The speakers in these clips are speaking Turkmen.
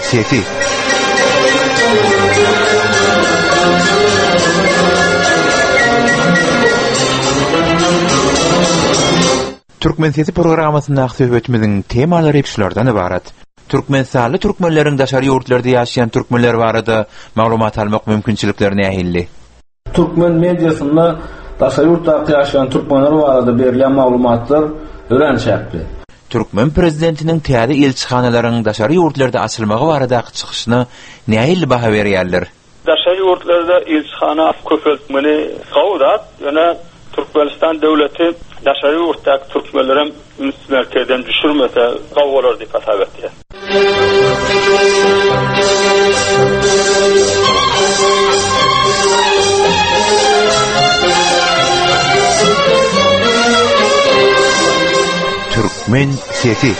sesi. Türkmen sesi programmasyndaky söhbetimizin temalary şulardan ibaret. Türkmenistany türkmenleriň daşary ýurtlarda ýaşaýan türkmenler barada maglumat almak mümkinçiliklerini ähilli. Türkmen mediasynda daşary ýurtlarda ýaşaýan türkmenler barada berilen maglumatlar örençäkli. Türkmen prezidentiniň täze elçixanalaryň daşary ýurtlarda açylmagy baradaky çykyşyny nähili baha berýärler? Daşary ýurtlarda elçixana köpeltmeli gowdat, ýöne Türkmenistan döwleti daşary ýurtdaky türkmenleriň merkezden düşürmese gowlar diýip hasap etdi. Türkmen sesi.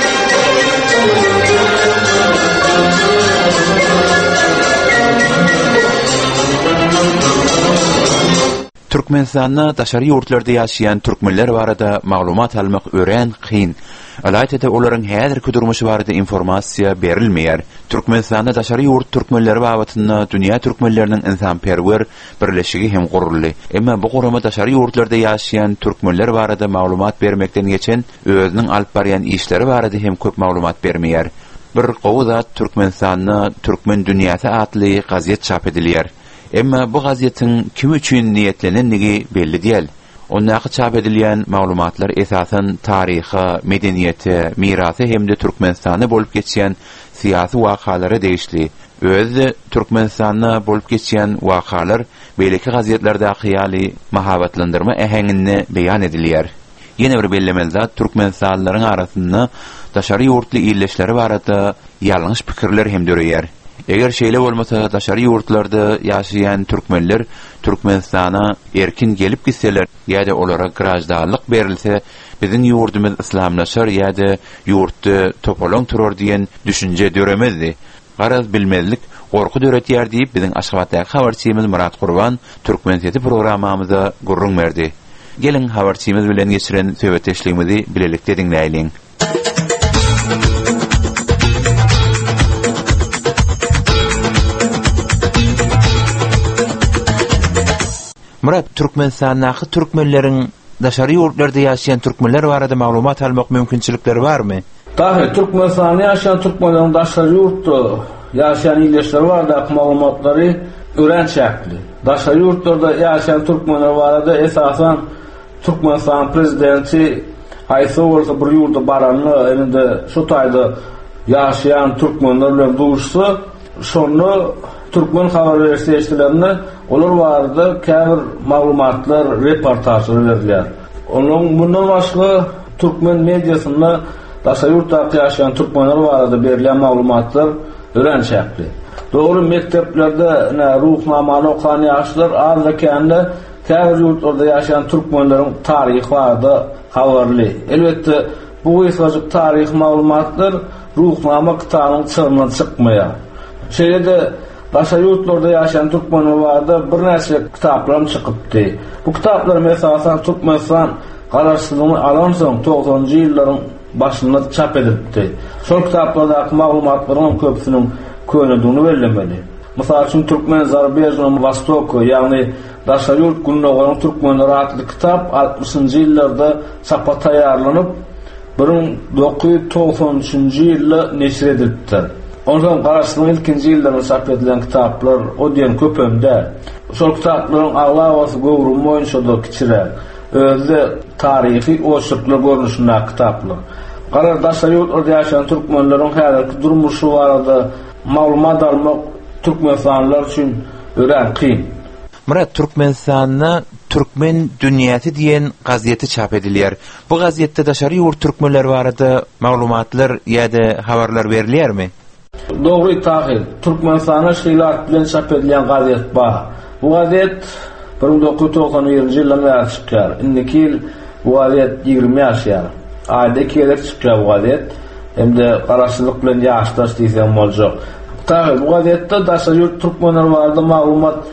Türkmenistanda daşary ýurtlarda ýaşaýan türkmenler barada maglumat almak ören kyn. Alaytda olaryň häzirki durmuşy barada informasiýa berilmeýär. Türkmenistanda daşary ýurt türkmenleri babatynda dünýä türkmenleriniň insanperwer birleşigi hem gurully. Emma bu gurama daşary ýurtlarda ýaşaýan türkmenler barada maglumat bermekden geçen özüniň alyp barýan işleri barada hem köp maglumat bermeýär. Bir gowda Türkmenistanda Türkmen dünýäsi atly gazet çap edilýär. Emma bu gazetin kim üçin niýetlenenligi belli diýil. Ondaky çap edilýän maglumatlar esasen taryha, medeniýete, mirasy hemde Türkmenistany bolup geçýän syýasy wakalary değişli. Öz Türkmenistanyna bolup geçýän wakalar beýleki gazetlerdaky ýaly mahabatlandyrma ähengini beýan edilýär. Ýene bir bellemel zat Türkmenistanlylaryň arasynda daşary ýurtly ýerleşleri barada ýalňyş pikirler hem döreýär. Eger şeýle bolmasa daşary ýurtlarda ýaşaýan türkmenler Türkmenistana erkin gelip gitseler ýa-da olara grajdanlyk berilse biziň ýurdumyz islamlaşar ýa-da ýurtdy topalaň turar diýen düşünje döremezdi. Garaz bilmezlik gorku döretýär diýip biziň Aşgabatdaky habarçymyz Murat Gurban Türkmen sesi programmamyza gurrun berdi. Gelin habarçymyz bilen geçiren söhbetleşigimizi bilelikde dinleýäliň. Murat, Türkmenistanyň türkmenleriň daşary ýurtlarda ýaşaýan türkmenler barada maglumat almak mümkinçilikleri barmy? Tabii Türkmenistanyň ýaşaýan türkmenleriň daşary ýurtda ýaşaýan ýerleşleri barada maglumatlary örençäkli. Daşary ýurtlarda ýaşaýan türkmenler barada esasen Türkmenistan prezidenti haýsy bolsa bir ýurda barany, endi şu taýda ýaşaýan türkmenler bilen duşsa, şonu Türkmen habar berişlerini olar barada käbir maglumatlar, reportajlar berdiler. Onun bundan başga Türkmen mediasynda daşary ýurtda ýaşaýan türkmenler barada berilen maglumatlar örençäkli. Dogry mekteplerde ruhnamaly okuyan ýaşlar azlykanda käbir ýurtlarda ýaşaýan türkmenleriň taryhy barada habarly. Elbetde bu ýaşaýan taryh maglumatlar ruhnama kitabynyň çygynyň çykmaýar. Şeýle daşary ýurtlarda ýaşaýan türkmenler barada bir näçe kitaplar çykypdy. Bu kitaplar mesalan Türkmenistan garaşsylygyny alan soň 90-njy ýyllaryň başynda çap edildi. Şol kitaplardaky maglumatlaryň köpsiniň könüdüni bellemeli. Mysal üçin Türkmen Azerbaycan Vostok, ýagny daşary ýurt günlüğüniň türkmenleri adly kitap 60-njy ýyllarda çapa taýýarlanyp 1993-njy ýylda neşr edildi. Ondan garaşsylygyň ilkinji ýyllarynda çap edilen kitaplar o diýen köpemde. Şol kitaplaryň aglawaty gowrum boýunça da kiçire. Özde taryhy oşurklar görnüşinde kitaplar. Garar daşary ýurtlarda ýaşaýan türkmenleriň häzirki durmuşy barada maglumat almak türkmenistanylar üçin ören kyn. Murat, Türkmenistanyna Türkmen dünýäsi diýen gazeti çap edilýär. Bu gazetde daşary ýurt türkmenler barada maglumatlar ýa-da habarlar berilýärmi? Dogry taýyl. Türkmenistanyň şeýle bilen çap edilen gazet bar. Bu gazet 1991-nji ýylda çykýar. Indiki bu gazet 20 ýaşar. Aýda kelek çykýar bu gazet. Hemde garaşsylyk bilen ýaşdaş diýsem boljak. Taýyl bu gazetde daşary ýurt türkmenler barada maglumat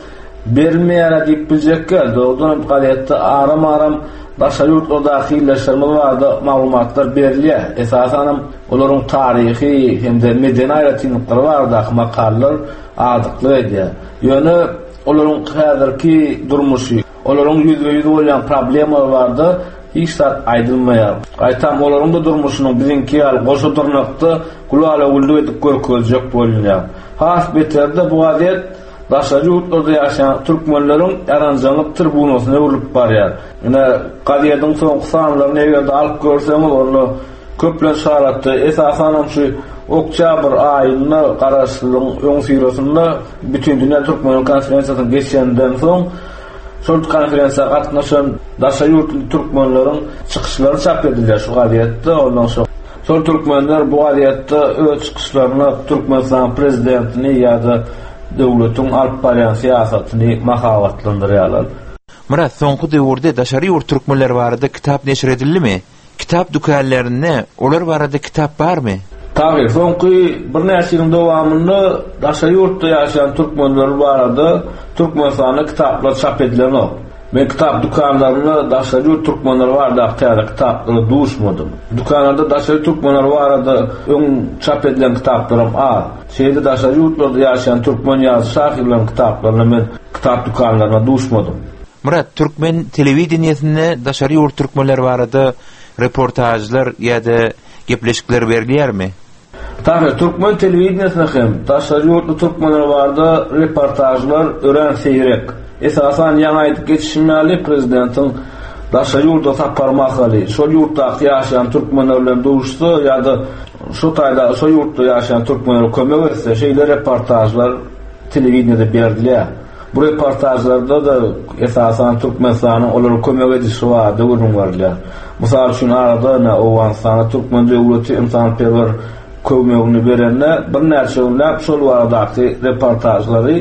berilmeýär diýip biljek geldi. Odan gaýatda aram daşary ýurtlarda dahyleşdirme barada maglumatlar berilýär. Esasen olaryň taryhy hemde medeni aýratynlyklary barada makallalar adykly edýär. Ýöne olaryň häzirki durmuşy, olaryň ýüzüňde bolan problemler barda hiç aýdylmaýar. Aýtam olaryň da durmuşynyň bizinki goşa durnakda kulala uldu edip görkezjek bolýar. Has beterde bu adet daşary ýurtlarda ýaşaýan türkmenleriň aranjanyp tribunasyna urup barýar. Ine gaýadyň soňky sanlaryny egerde alyp görseňiz onu köplen şaratdy. Esasen şu oktyabr aýyna garaşlygyň öň sirasynda bütün dünýä türkmen konferensiýasyny geçenden soň şol konferensiýa gatnaşan daşary ýurtly türkmenleriň çykyşlary çap edilýär şu gaýatda. Ondan soň şol türkmenler bu gaýatda öz çykyşlaryny Türkmenistan prezidentini ýa-da döwletiň alyp barýan siýasatyny mahabatlandyrýarlar. Murat, soňky döwürde daşary ýurt türkmenleri barada kitap neşir edildimi? Kitap dükanlaryna olar barada kitap barmy? Tabii, soňky bir näçe ýylyň dowamında daşary ýurtda ýaşaýan türkmenler barada Türkmenistanda kitaplar çap edilen. Men kitap dükanlaryna daşary ýurt türkmenleri barada kitapları duşmadym. Dükanlarda daşary türkmenler barada öň çap edilen kitaplarym az. Şeýle daşary ýurtlarda ýaşaýan türkmen ýazgy şahyrlaryň kitaplaryny men kitap dükanlaryna duşmadym. Murat, türkmen telewizionyasynda daşary ýurt türkmenleri barada reportajlar ýa-da gepleşikler berilýärmi? Tabii, türkmen telewizionyasynda hem daşary ýurtly türkmenler barada reportajlar ören seýrek. Esasen ýa-da geçişmeli prezidentin daşary ýurtda saparmaly. Şol ýurtda ýaşaýan türkmenler bilen duşsa ýa-da şu taýda şol ýurtda ýaşaýan türkmenler kömek etse, şeýle reportajlar telewizionyada berilýär. Bu reportajlarda da esasen Türkmenistanyň olary kömek edişi barada görünýär. Mysal üçin arada Owganistana türkmen döwleti imsanperwer kömegini berenler bir näçe ýyllap şol baradaky reportajlary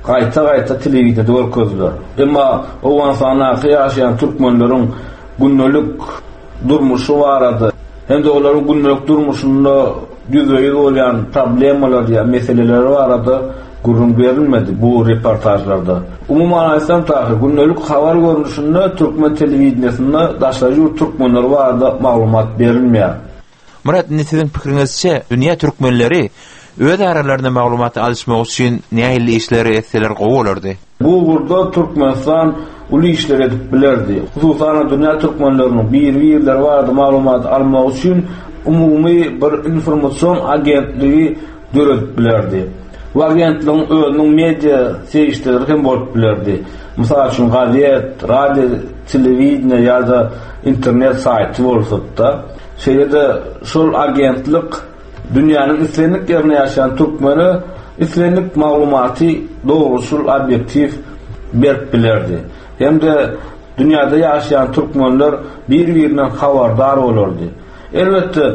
gaýta telewizionyada görkezdiler. Emma Owganistana ýaşaýan türkmenleriň günlük durmuşy barada hem de olaryň günlük durmuşynda ýüzüňde bolan problemler ýa meseleler barada gurrun berilmedi bu reportajlarda. Umuman aýsam taýy günlük habar görnüşinde türkmen telewizionyasynda daşary ýurt türkmenleri barada maglumat berilmeýär. Murat, sizin pikiriňizçe dünýä türkmenleri öz aralaryna maglumat alışmak üçin nähili işleri etseler gowalardy? Bu burada Türkmenistan uly işler edip bilerdi. Hususan dünýä türkmenleriniň bir ýerler barada maglumat almak üçin umumy bir informasiýon agentligi döredip bilerdi. Bu agentligiň özüniň media seýişleri hem bolup bilerdi. Mysal üçin gaziet, radio, telewizyon ýa-da internet saýty bolsa-da, şeýle şol agentlik dünýäniň islenlik ýerine ýaşaýan türkmeni islenlik maglumaty dogrusul objektiv berip bilerdi. Hem de dünýäde ýaşaýan türkmenler bir-birinden habardar bolardy. Elbetde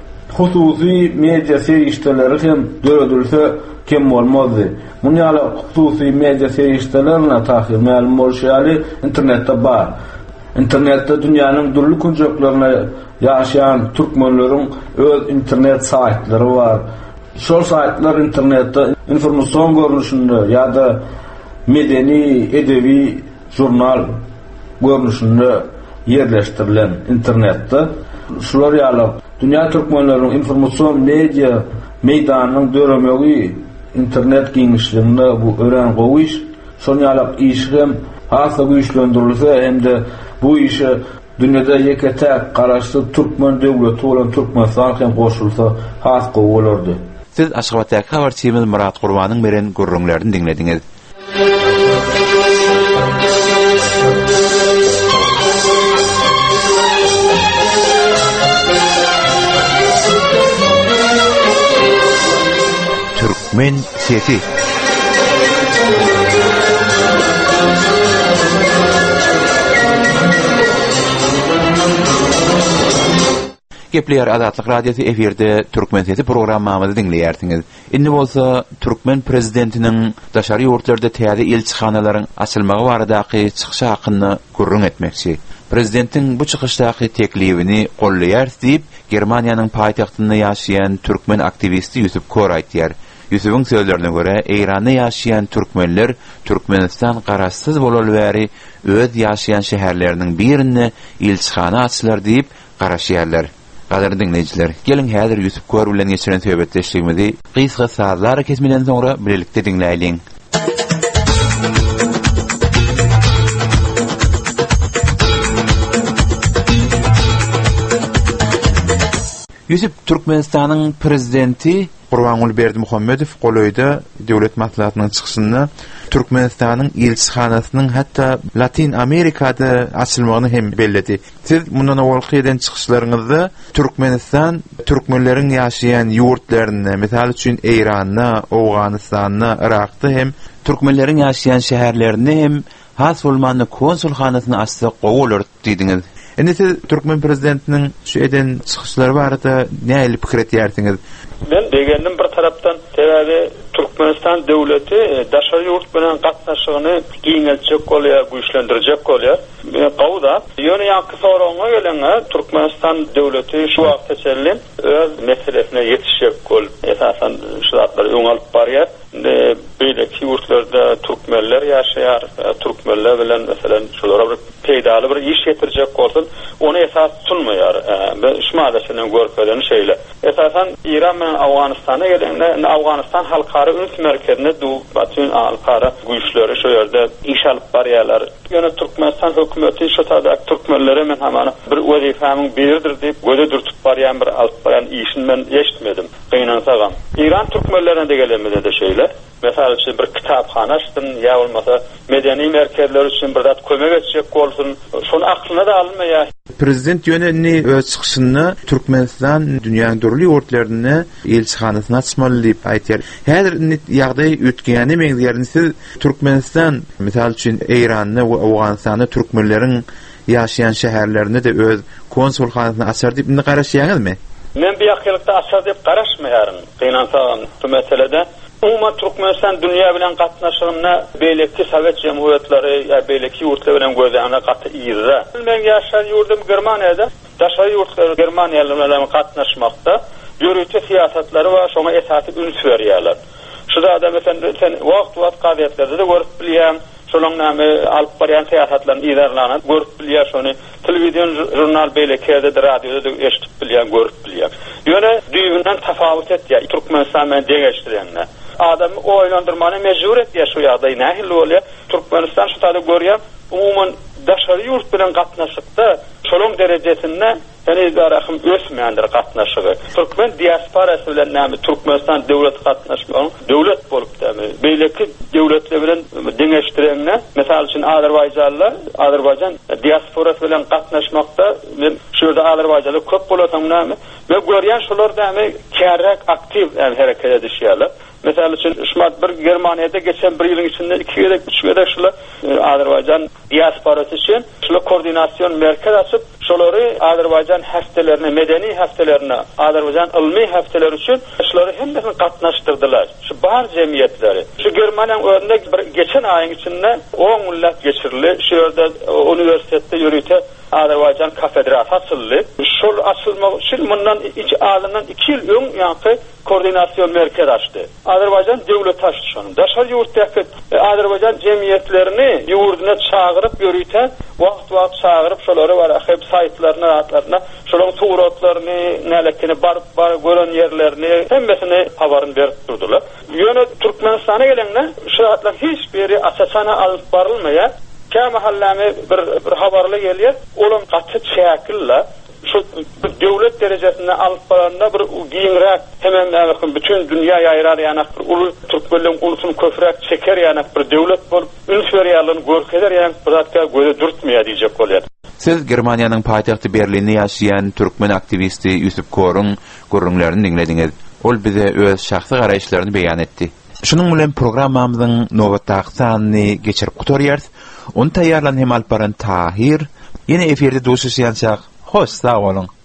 hususy media seýişleri hem döredilse kim bolmazdy. Munyala hususy media seýişlerine tahyr ma'lum bolýary internetde bar. İnternetde dünýäniň durly kunjaklaryna ýaşaýan türkmenleriň öz internet saýtlary bar. Şol saýtlar internetde informasiýon görnüşinde ýa-da medeni, edebi jurnal görnüşinde ýerleşdirilen internetde şular ýaly dünýä türkmenleriň informasiýon media meýdanynyň döremegi internet giňişliginde bu ören goýuş şonýalap iş hem hasa güýçlendirilse hem de bu işe dünýäde ýekete garaşly türkmen döwleti bolan Türkmenistan hem goşulsa has gowalardy. Siz Aşgabatdaky habarçymyz Murat Gurbanyň beren gurrunlaryny dinlediňiz. Türkmen sesi. Gepler Azatlyk radiosu eferde Türkmen sesi programmamyzy dinleýärsiňiz. Indi bolsa Türkmen prezidentiniň daşary ýurtlarda täze elçixanalaryň açylmagy baradaky çykyşy hakyny gurrun etmekçi. Prezidentin bu çykyşdaky teklibini gollaýar diýip Germaniýanyň paýtagtynda ýaşaýan türkmen aktivisti Ýusuf Kor aýtýar. Yusuf'un sözlerine göre Eýranda ýaşaýan türkmenler Türkmenistan garaşsyz bolal bäri öz ýaşaýan şäherleriniň birini ilçhana açylar diýip garaşýarlar. Gaderli dinleyijiler, gelin häzir Yusuf Kör bilen geçiren söhbetleşigimizi gysga sazlar kesmeden soňra birlikde dinläýin. Yusuf, Türkmenistanyň prezidenti Gurbanuly Berdimuhammedow golaýda döwlet maslahatynyň çykyşynda Türkmenistanyň elçihanasynyň hatda Latin Amerikada açylmagyny hem belledi. Siz mundan awalky eden çykyşlaryňyzda Türkmenistan türkmenleriň ýaşaýan ýurtlaryny, mesal üçin Eýranda, Awganystanda, Irakda hem türkmenleriň ýaşaýan şäherlerini hem has bolmany konsulhanasyny açsa gowalar diýdiňiz. Indi siz Türkmen prezidentiniň şu eden çykyşlary barada näme pikir etýärsiňiz? Ben degendim bir tarapdan täze Türkmenistan döwleti daşary ýurt bilen gatnaşygyny giňeljek bolýar, güýçlendirjek bolýar. Gowda ýöne ýaky soraňa gelen Türkmenistan döwleti şu wagtçaly öz meselesine ýetişjek bol. Esasan şuratlar öň alyp barýar. Beýleki ýurtlarda türkmenler ýaşaýar, türkmenler bilen meselem şolara bir peýdaly bir iş ýetirjek bolsun, onu esas sunmaýar. Şu madaşynyň görkezini şeýle. Esasan İran bilen Awganystana gelende Awganystan halkary üns merkezine bütün halkary güýçleri şu ýerde iş alyp barýarlar. Ýöne Türkmenistan hökümeti şu taýda türkmenlere men hamana bir wezifämiň biridir diýip göze dürtüp barýan bir alyp barýan işin men eşitmedim. Gynansaňam. İran türkmenlerine de gelemede de şeýle. Mesela üçin bir kitapxana açdym, ýa bolmasa medeni merkezler üçin bir zat kömek etjek bolsun. Şonu aklyna da almaýar. Prezident ýöne öz çykyşynda Türkmenistan dünýäniň dürli ýurtlaryny elçihanasyna açmaly diýip aýtýar. Häzir ýagdaý ötgäni meňzerini siz Türkmenistan mesal üçin Eýranda we Awganystanda türkmenleriň ýaşaýan şäherlerini de öz konsulhanasyna açar diýip indi garaşýaňyzmy? Men bu ýakylykda açar diýip garaşmaýaryn. Gynansaňam bu meselede umma Türkmenistan dünýä bilen gatnaşygyna beýleki Sowet Jemgyýetleri ýa beýleki ýurtlar bilen gözlemine gaty ýyra. Men ýaşar ýurdum Germaniýada, daşary ýurtlar Germaniýaly bilen gatnaşmakda ýörüte siýasatlary we şoňa esasy üns berýärler. Şuda da mesela sen wagt gazetlerde de görüp bilýän, şonuň näme alyp barýan siýasatlaryny ýerlerine görüp bilýär, şonu telewizion jurnal beýlekerde de radioda da eşitip bilýän, görüp bilýär. Ýöne düýünden tafawut etýär Türkmenistan bilen deňeşdirenler. Adamy oýlandyrmany mejbur etýär şu ýagdaý nähili bolýar. Türkmenistan şu taýda görýär, umumyň daşary ýurt bilen gatnaşykda şolong derejesinde ýani darahym ösmeýändir gatnaşygy. Türkmen diasporasy bilen näme Türkmenistan döwlet gatnaşmagy, döwlet bolup dämi. Beýleki döwletler bilen deňeşdirenler, mesal üçin Azerbaýjan diasporasy bilen gatnaşmakda men şu ýerde Azerbaýjanly köp bolasam näme? Men görýän şolar dämi kärek aktiv hereket edýärler. Mesela için şumat bir Germaniýada geçen bir ýylyň içinde 2 ýerek 3 ýerek şula Azerbaýjan diasporasy üçin şula koordinasiýon merkez açyp şolary Azerbaýjan häftelerini, medeni häftelerini, Azerbaýjan ilmi häfteleri üçin şolary hemmesini gatnaşdyrdylar. Şu bar jemgyýetleri. Şu Germaniýanyň özünde bir geçen aýyň içinde 10 millet geçirildi. Şu ýerde uniwersitetde ýürüte Azerbaýjan kafedrasy açyldy. Şol açylmak üçin mundan 2 ýyl öň ýaky koordinasiýon merkezi açdy. Azerbaýjan döwlet açdy şonu. Daşary ýurtdaky Azerbaýjan jemgyýetlerini ýurduna çağırıp ýörüte, wagt çağırıp şolary barahep saytlaryna, atlaryna, şolaryň turatlaryny, nälikini bar gören ýerlerini hemmesini habaryny berip durdular. Ýöne Türkmenistana gelenler şu atlar hiç biri asasana alyp barylmaýar. Käme hallamy bir habarly gelýär, olam gaty çäkilla şu döwlet derejesinde alyp baranda bir giňrek hemen bütün dünýä ýaýrar ýa-ni bir uly türkmenliň ulusyny köpürek çeker ýa-ni bir döwlet bolup üns berýärler, görkeler ýa-ni bir zatga göze dürtmeýär diýjek bolýar. Siz Germaniýanyň paýtagty Berlinde ýaşaýan türkmen aktivisti Yusuf Körüň görüňlerini dinlediňiz. Ol bize öz şahsy garaýşlaryny beýan etdi. Şunun bilen programmamyzyň nowatdaky sanyny geçirip gutarýar. Onu taýýarlan hem alparan Tahir. Yine eferde doşuşýançak. Hoş, sağ olun.